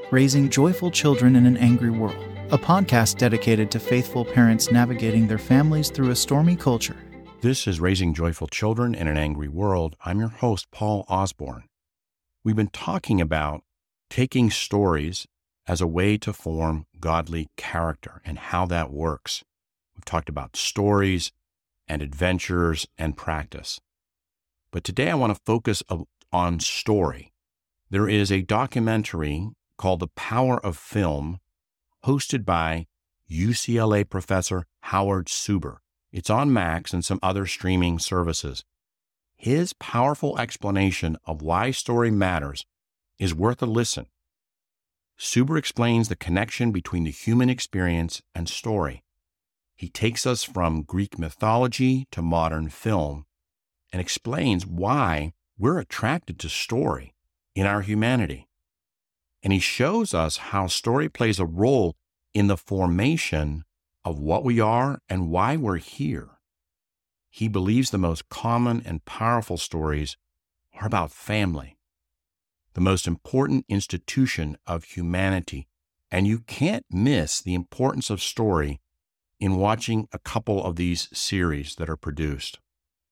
Raising Joyful Children in an Angry World, a podcast dedicated to faithful parents navigating their families through a stormy culture. This is Raising Joyful Children in an Angry World. I'm your host, Paul Osborne. We've been talking about taking stories as a way to form godly character and how that works. We've talked about stories and adventures and practice. But today I want to focus on story. There is a documentary called The Power of Film, hosted by UCLA professor Howard Suber. It's on Max and some other streaming services. His powerful explanation of why story matters is worth a listen. Suber explains the connection between the human experience and story. He takes us from Greek mythology to modern film and explains why we're attracted to story in our humanity. And he shows us how story plays a role in the formation of what we are and why we're here. He believes the most common and powerful stories are about family, the most important institution of humanity, and you can't miss the importance of story in watching a couple of these series that are produced.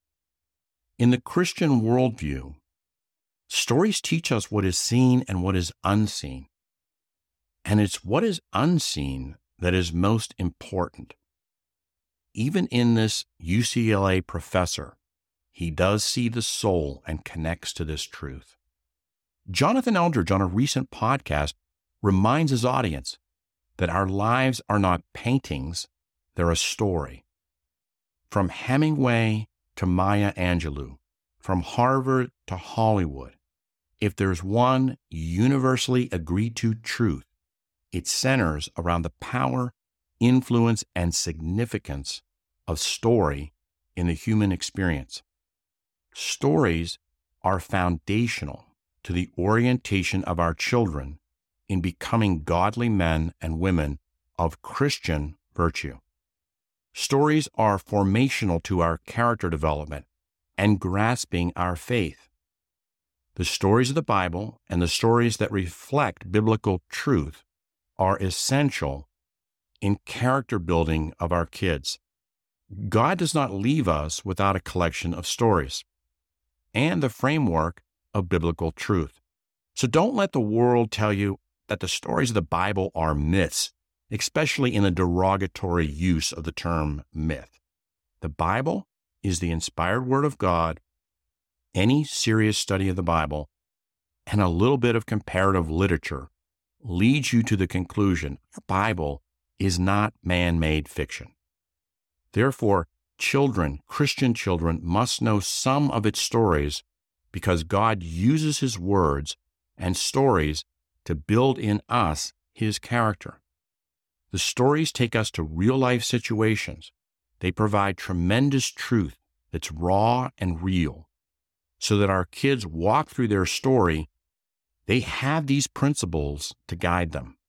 In the Christian worldview, stories teach us what is seen and what is unseen. And it's what is unseen that is most important. Even in this UCLA professor, he does see the soul and connects to this truth. Jonathan Eldridge, on a recent podcast, reminds his audience that our lives are not paintings, they're a story. From Hemingway to Maya Angelou, from Harvard to Hollywood, if there's one universally agreed to truth, it centers around the power, influence, and significance of story in the human experience. Stories are foundational to the orientation of our children in becoming godly men and women of Christian virtue. Stories are formational to our character development and grasping our faith. The stories of the Bible and the stories that reflect biblical truth are essential in character building of our kids. God does not leave us without a collection of stories and the framework of biblical truth. So don't let the world tell you that the stories of the Bible are myths, especially in a derogatory use of the term myth. The Bible is the inspired Word of God. Any serious study of the Bible and a little bit of comparative literature leads you to the conclusion the Bible is not man-made fiction. Therefore, children, Christian children, must know some of its stories because God uses His words and stories to build in us His character. The stories take us to real-life situations. They provide tremendous truth that's raw and real, so that our kids walk through their story, they have these principles to guide them.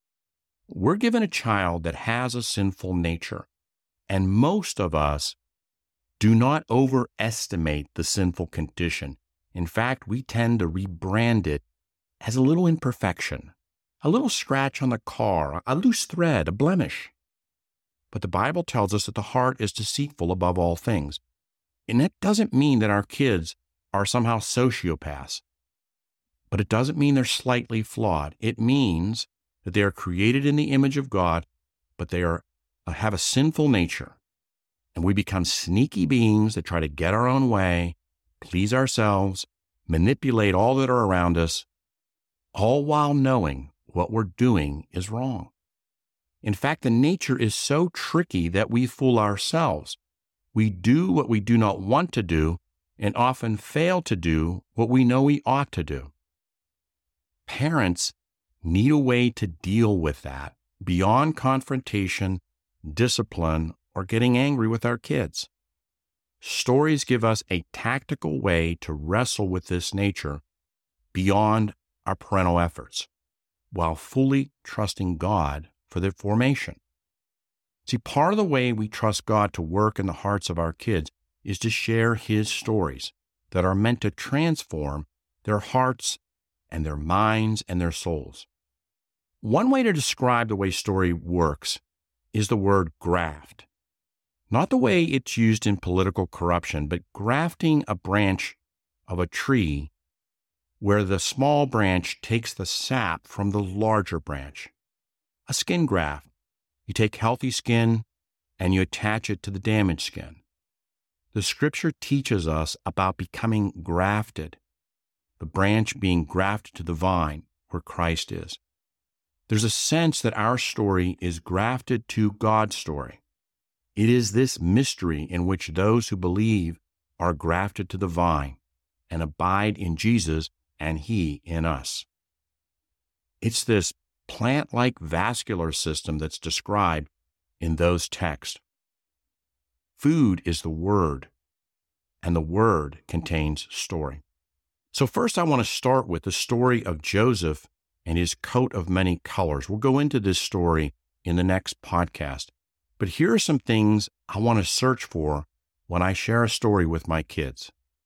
We're given a child that has a sinful nature, and most of us do not overestimate the sinful condition. In fact, we tend to rebrand it as a little imperfection, a little scratch on the car, a loose thread, a blemish. But the Bible tells us that the heart is deceitful above all things. And that doesn't mean that our kids are somehow sociopaths. But it doesn't mean they're slightly flawed. It means that they are created in the image of God, but they have a sinful nature. And we become sneaky beings that try to get our own way, please ourselves, manipulate all that are around us, all while knowing what we're doing is wrong. In fact, the nature is so tricky that we fool ourselves. We do what we do not want to do and often fail to do what we know we ought to do. Parents need a way to deal with that beyond confrontation, discipline, or getting angry with our kids. Stories give us a tactical way to wrestle with this nature beyond our parental efforts, while fully trusting God for their formation. See, part of the way we trust God to work in the hearts of our kids is to share His stories that are meant to transform their hearts and their minds and their souls. One way to describe the way story works is the word graft. Not the way it's used in political corruption, but grafting a branch of a tree where the small branch takes the sap from the larger branch. A skin graft. You take healthy skin and you attach it to the damaged skin. The scripture teaches us about becoming grafted, the branch being grafted to the vine where Christ is. There's a sense that our story is grafted to God's story. It is this mystery in which those who believe are grafted to the vine and abide in Jesus and He in us. It's this plant-like vascular system that's described in those texts. Food is the Word, and the Word contains story. So first I want to start with the story of Joseph and his coat of many colors. We'll go into this story in the next podcast. But here are some things I want to search for when I share a story with my kids.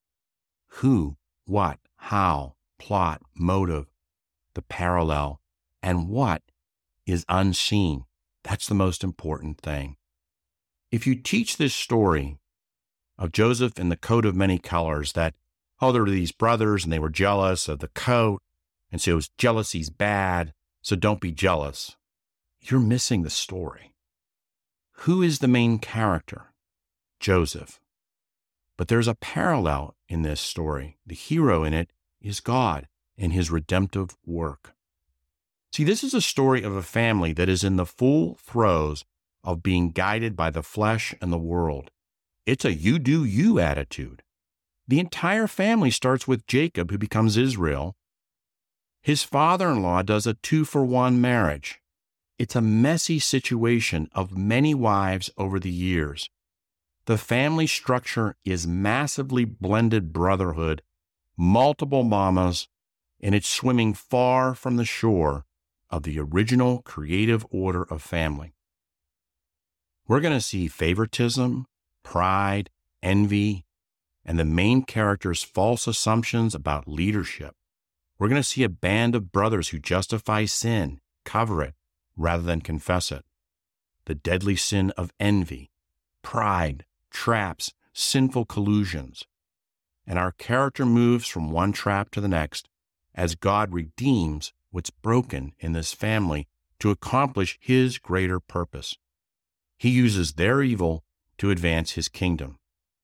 Who, what, how, plot, motive, the parallel, and what is unseen. That's the most important thing. If you teach this story of Joseph in the coat of many colors, that, there were these brothers and they were jealous of the coat, and so jealousy's bad, so don't be jealous, you're missing the story. Who is the main character? Joseph. But there's a parallel in this story. The hero in it is God and His redemptive work. See, this is a story of a family that is in the full throes of being guided by the flesh and the world. It's a you do you attitude. The entire family starts with Jacob, who becomes Israel. His father-in-law does a 2-for-1 marriage. It's a messy situation of many wives over the years. The family structure is massively blended brotherhood, multiple mamas, and it's swimming far from the shore of the original creative order of family. We're going to see favoritism, pride, envy, and the main character's false assumptions about leadership. We're going to see a band of brothers who justify sin, cover it, rather than confess it. The deadly sin of envy, pride, traps, sinful collusions. And our character moves from one trap to the next as God redeems what's broken in this family to accomplish His greater purpose. He uses their evil to advance His kingdom.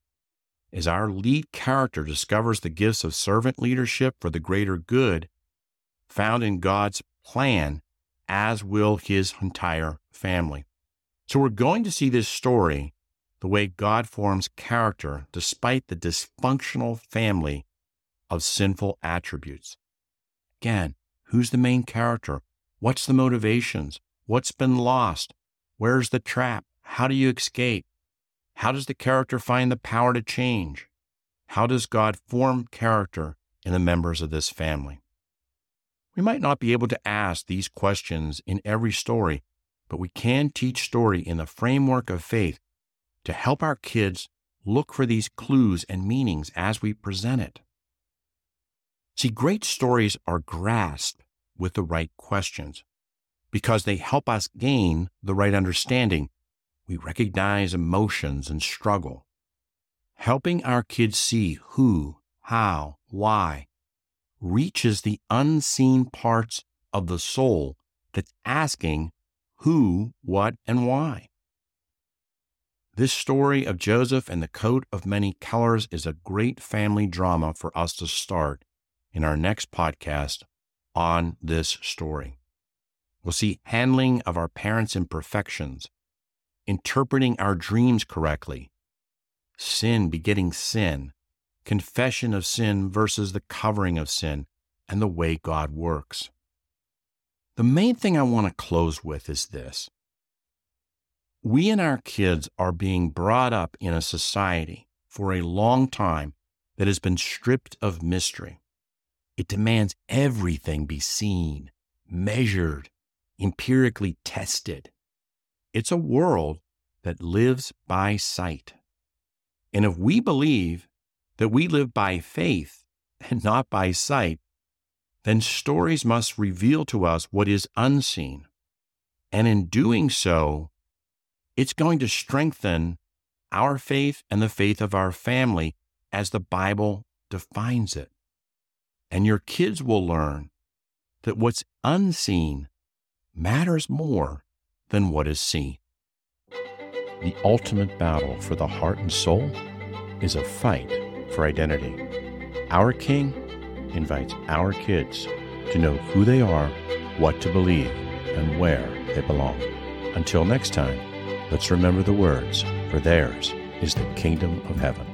As our lead character discovers the gifts of servant leadership for the greater good found in God's plan, as will His entire family. So we're going to see this story the way God forms character despite the dysfunctional family of sinful attributes. Again, who's the main character? What's the motivations? What's been lost? Where's the trap? How do you escape? How does the character find the power to change? How does God form character in the members of this family? We might not be able to ask these questions in every story, but we can teach story in the framework of faith to help our kids look for these clues and meanings as we present it. See, great stories are grasped with the right questions because they help us gain the right understanding. We recognize emotions and struggle. Helping our kids see who, how, why reaches the unseen parts of the soul that's asking who, what, and why. This story of Joseph and the coat of many colors is a great family drama for us to start in our next podcast on this story. We'll see handling of our parents' imperfections, interpreting our dreams correctly, sin begetting sin, confession of sin versus the covering of sin, and the way God works. The main thing I want to close with is this. We and our kids are being brought up in a society for a long time that has been stripped of mystery. It demands everything be seen, measured, empirically tested. It's a world that lives by sight. And if we believe that we live by faith and not by sight, then stories must reveal to us what is unseen. And in doing so, it's going to strengthen our faith and the faith of our family as the Bible defines it. And your kids will learn that what's unseen matters more than what is seen. The ultimate battle for the heart and soul is a fight for identity. Our King invites our kids to know who they are, what to believe, and where they belong. Until next time, let's remember the words, for theirs is the kingdom of heaven.